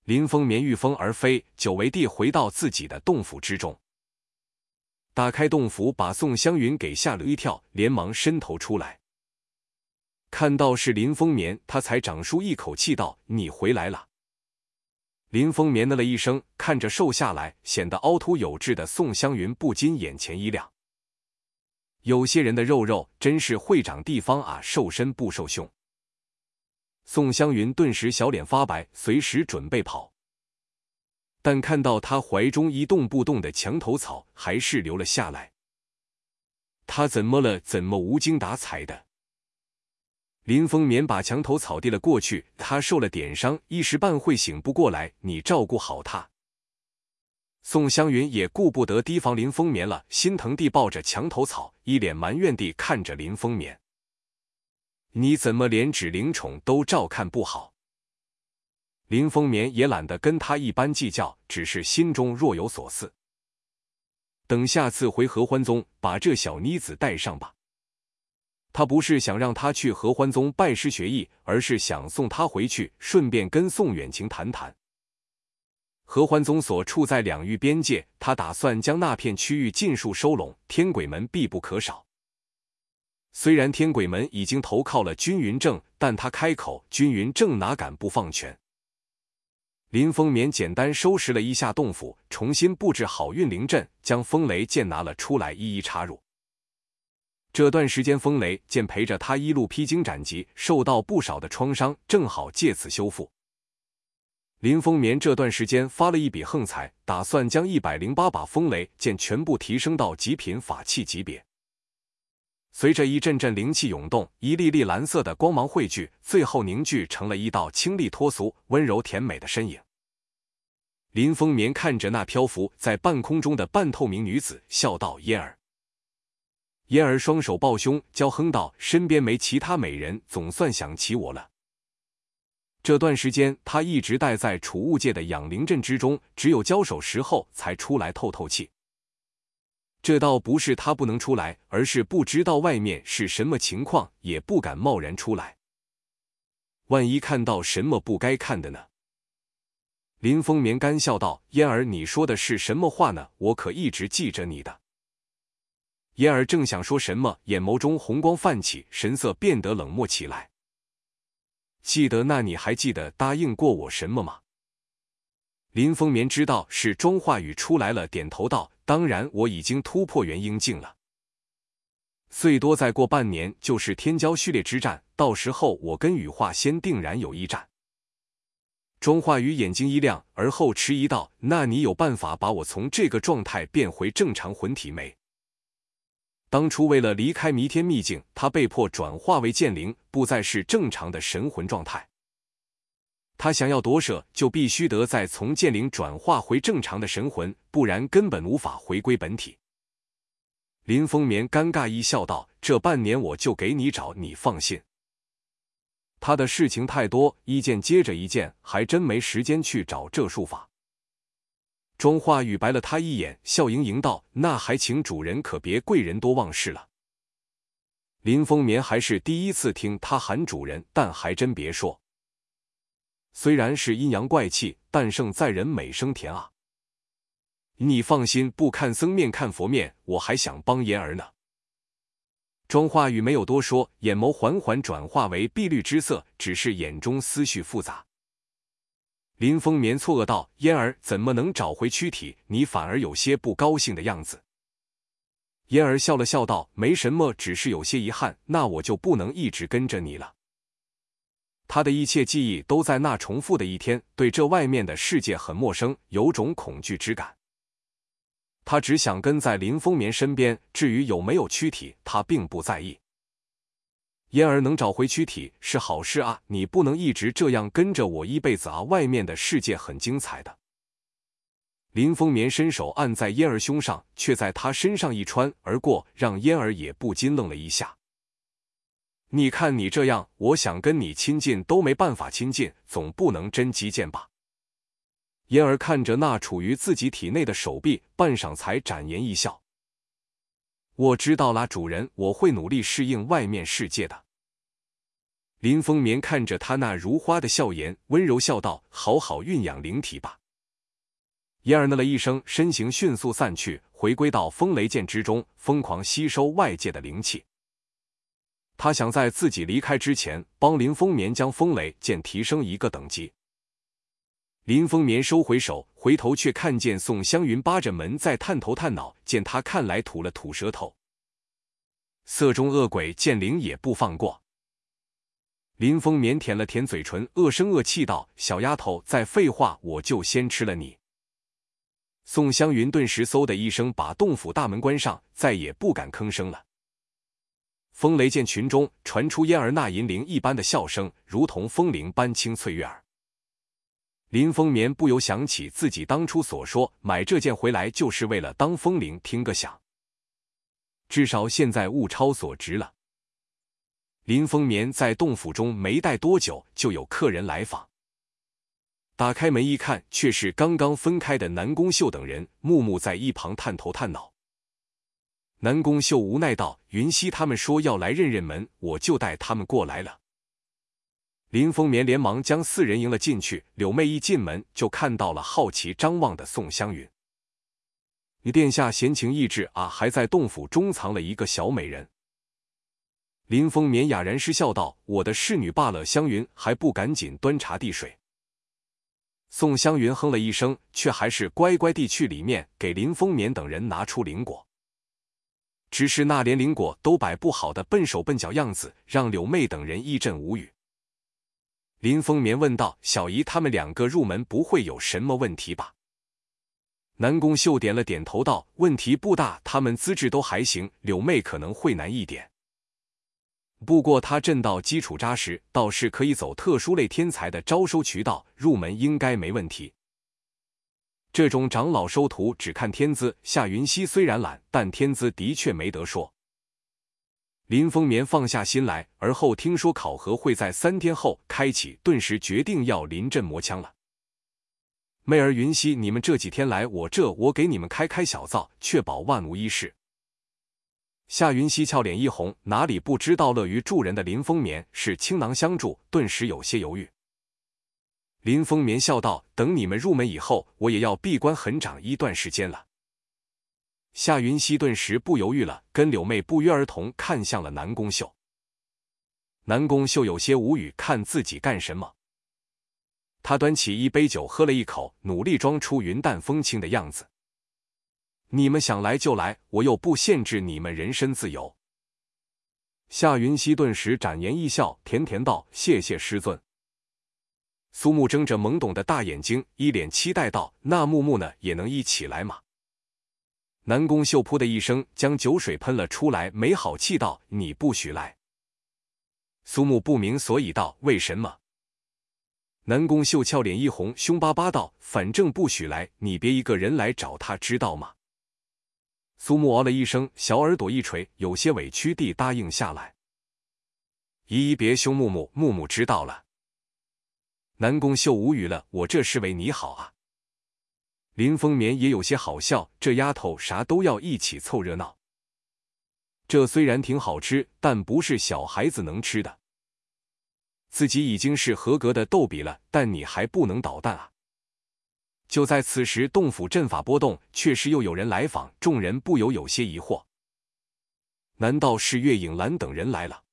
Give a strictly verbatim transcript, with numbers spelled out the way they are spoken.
林风眠御风而飞，久违地回到自己的洞府之中。打开洞府，把宋湘云给吓了一跳，连忙伸头出来。看到是林风眠，他才长舒一口气道：“你回来了。”林风眠呢了一声，看着瘦下来、显得凹凸有致的宋湘云，不禁眼前一亮。有些人的肉肉真是会长地方啊，瘦身不瘦胸。宋湘云顿时小脸发白，随时准备跑，但看到他怀中一动不动的墙头草，还是留了下来。他怎么了？怎么无精打采的？林风眠把墙头草递了过去，他受了点伤，一时半会醒不过来，你照顾好他。宋湘云也顾不得提防林风眠了，心疼地抱着墙头草，一脸埋怨地看着林风眠。你怎么连指灵宠都照看不好？林风眠也懒得跟他一般计较，只是心中若有所思。等下次回合欢宗，把这小妮子带上吧。他不是想让他去合欢宗拜师学艺，而是想送他回去，顺便跟宋远晴谈谈。合欢宗所处在两域边界，他打算将那片区域尽数收拢，天鬼门必不可少。虽然天鬼门已经投靠了君云正，但他开口，君云正哪敢不放权。林风眠简单收拾了一下洞府，重新布置好运灵阵，将风雷剑拿了出来，一一插入。这段时间风雷剑陪着他一路披荆斩棘，受到不少的创伤，正好借此修复。林风眠这段时间发了一笔横财，打算将一百零八把风雷剑全部提升到极品法器级别。随着一阵阵灵气涌动，一粒粒蓝色的光芒汇聚，最后凝聚成了一道清丽脱俗、温柔甜美的身影。林风眠看着那漂浮在半空中的半透明女子，笑道：“嫣儿。”嫣儿双手抱胸，娇哼道：“身边没其他美人，总算想起我了。”这段时间，他一直待在储物界的养灵阵之中，只有交手时候才出来透透气。这倒不是他不能出来，而是不知道外面是什么情况，也不敢贸然出来。万一看到什么不该看的呢？林风眠干笑道：“嫣儿，你说的是什么话呢？我可一直记着你的。”嫣儿正想说什么，眼眸中红光泛起，神色变得冷漠起来。记得？那你还记得答应过我什么吗？林风眠知道是庄化宇出来了，点头道：“当然，我已经突破元婴境了。最多再过半年就是天骄序列之战，到时候我跟羽化仙定然有一战。”庄化宇眼睛一亮，而后迟疑道：“那你有办法把我从这个状态变回正常魂体没？”当初为了离开弥天秘境，他被迫转化为剑灵，不再是正常的神魂状态。他想要夺舍，就必须得再从剑灵转化回正常的神魂，不然根本无法回归本体。林风眠尴尬一笑道：“这半年我就给你找，你放心。”他的事情太多，一件接着一件，还真没时间去找这术法。庄化宇白了他一眼，笑盈盈道：“那还请主人可别贵人多忘事了。”林风眠还是第一次听他喊主人，但还真别说，虽然是阴阳怪气，但胜在人美声甜啊。你放心，不看僧面看佛面，我还想帮嫣儿呢。庄化宇没有多说，眼眸缓缓转化为碧绿之色，只是眼中思绪复杂。林风眠错愕道：“嫣儿怎么能找回躯体？你反而有些不高兴的样子。”嫣儿笑了笑道：“没什么，只是有些遗憾，那我就不能一直跟着你了。”他的一切记忆都在那重复的一天，对这外面的世界很陌生，有种恐惧之感。他只想跟在林风眠身边，至于有没有躯体，他并不在意。嫣儿能找回躯体是好事啊，你不能一直这样跟着我一辈子啊，外面的世界很精彩的。林风眠伸手按在嫣儿胸上，却在她身上一穿而过，让嫣儿也不禁愣了一下。你看你这样，我想跟你亲近都没办法亲近，总不能真击剑吧？嫣儿看着那处于自己体内的手臂，半晌才展颜一笑。我知道啦，主人，我会努力适应外面世界的。 林风眠看着他那如花的笑颜，温柔笑道：“好好孕养灵体吧。”燕儿呢了一声，身形迅速散去，回归到风雷剑之中，疯狂吸收外界的灵气。他想在自己离开之前，帮林风眠将风雷剑提升一个等级。林风眠收回手，回头却看见宋香云扒着门在探头探脑，见他看来吐了吐舌头。色中恶鬼见灵也不放过。林风眠舔了舔嘴唇，恶声恶气道：“小丫头，再废话，我就先吃了你。”宋香云顿时嗖的一声把洞府大门关上，再也不敢吭声了。风雷剑群中传出燕儿那银铃一般的笑声，如同风铃般清脆悦耳。林风眠不由想起自己当初所说，买这剑回来就是为了当风铃听个响。至少现在物超所值了。林风眠在洞府中没待多久，就有客人来访。打开门一看，却是刚刚分开的南宫秀等人，木木在一旁探头探脑。南宫秀无奈道：“云溪他们说要来认认门，我就带他们过来了。”林风眠连忙将四人迎了进去。柳妹一进门就看到了好奇张望的宋香云。“你殿下闲情逸致啊，还在洞府中藏了一个小美人。”林风眠哑然失笑道：“我的侍女罢了，香云还不赶紧端茶递水。”宋香云哼了一声，却还是乖乖地去里面给林风眠等人拿出灵果。只是那连灵果都摆不好的笨手笨脚样子，让柳妹等人一阵无语。林风眠问道：“小姨他们两个入门不会有什么问题吧？”南宫秀点了点头道：“问题不大，他们资质都还行，柳妹可能会难一点。不过他阵道基础扎实，倒是可以走特殊类天才的招收渠道，入门应该没问题。这种长老收徒只看天资，夏云溪虽然懒，但天资的确没得说。”林风眠放下心来，而后听说考核会在三天后开启，顿时决定要临阵磨枪了。“妹儿云溪，你们这几天来我这，我给你们开开小灶，确保万无一失。”夏云溪俏脸一红，哪里不知道乐于助人的林风眠是倾囊相助，顿时有些犹豫。林风眠笑道：“等你们入门以后，我也要闭关狠长一段时间了。”夏云溪顿时不犹豫了，跟柳妹不约而同看向了南宫秀。南宫秀有些无语，看自己干什么？他端起一杯酒喝了一口，努力装出云淡风轻的样子。“你们想来就来，我又不限制你们人身自由。”夏云溪顿时展颜一笑，甜甜道：“谢谢师尊。”苏木睁着懵懂的大眼睛，一脸期待道：“那木木呢，也能一起来吗？”南宫秀噗的一声将酒水喷了出来，没好气道：“你不许来。”苏木不明所以道：“为什么？”南宫秀俏脸一红，凶巴巴道：“反正不许来，你别一个人来找他，知道吗？”苏木哦了一声，小耳朵一垂，有些委屈地答应下来。“姨姨别凶木木，木木知道了。”南宫秀无语了：“我这是为你好啊。”林风眠也有些好笑，这丫头啥都要一起凑热闹。这虽然挺好吃，但不是小孩子能吃的。自己已经是合格的逗比了，但你还不能捣蛋啊！就在此时，洞府阵法波动，确实又有人来访，众人不由有些疑惑。难道是月影兰等人来了？